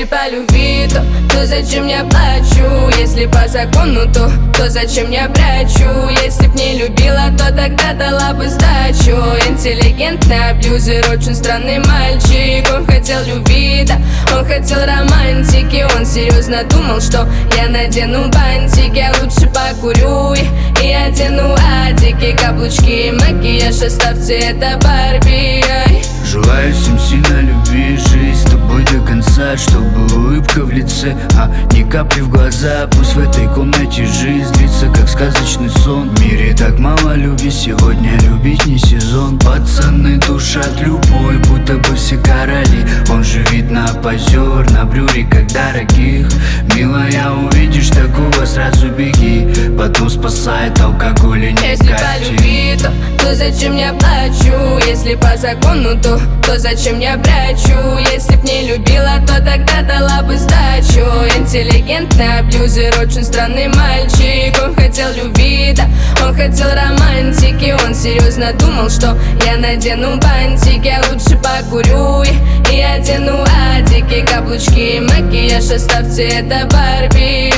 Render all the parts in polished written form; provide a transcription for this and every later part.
по любви, то зачем я плачу? Если по закону, то зачем я прячу? Если б не любила, то тогда дала бы сдачу. Интеллигентный абьюзер, очень странный мальчик. Он хотел любви, да, он хотел романтики. Он серьезно думал, что я надену бантики, а лучше покурю и одену адики. Каблучки и макияж, оставьте это Барби. Желаю всем сильно любви, жизнь с тобой до конца, чтобы улыбка в лице, а не капли в глаза. Пусть в этой комнате жизнь длится, как сказочный сон. В мире так мало любви, сегодня любить не сезон. Пацаны душат любой, будто бы все короли. Он же видно позер на брюре, как дорогих. Милая, увидишь такого, сразу беги, потом спасает алкоголь и никотин. Если по любви, то зачем я плачу? Если по закону, то зачем я прячу? Если б не любила, то тогда дала бы сдачу. Интеллигентный абьюзер, очень странный мальчик. Он хотел любви, да, он хотел романтики. Он серьезно думал, что я надену бантики, а лучше покурю и одену адики. Каблучки и макияж, оставьте это Барби.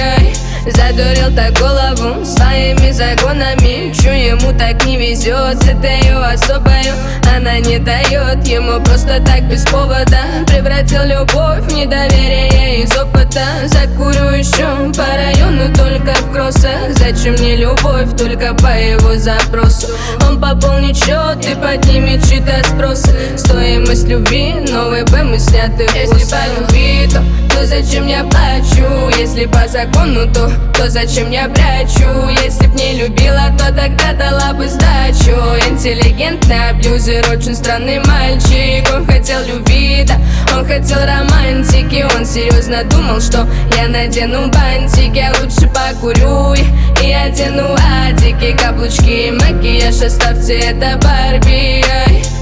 Задурил так голову своими загонами. Чё ему так не везет с этой особою? Она не дает ему просто так без повода. Превратил любовь в недоверие из опыта. Закурю еще по району, только в кроссах. Зачем мне любовь, только по его запросу? Он пополнит счет и поднимет чьи-то спросы. Стоимость любви, новый БМ снятый. Если по любви, то зачем я плачу? Если по закону, то зачем я прячу? Если б не любила, то тогда дала бы сдачу. Интеллигентный абьюзер, очень странный мальчик. Он хотел любви, да, он хотел романтики. Он серьезно думал, что я надену бантики, а лучше покурю и одену адики. Каблучки и макияж, оставьте это Барби.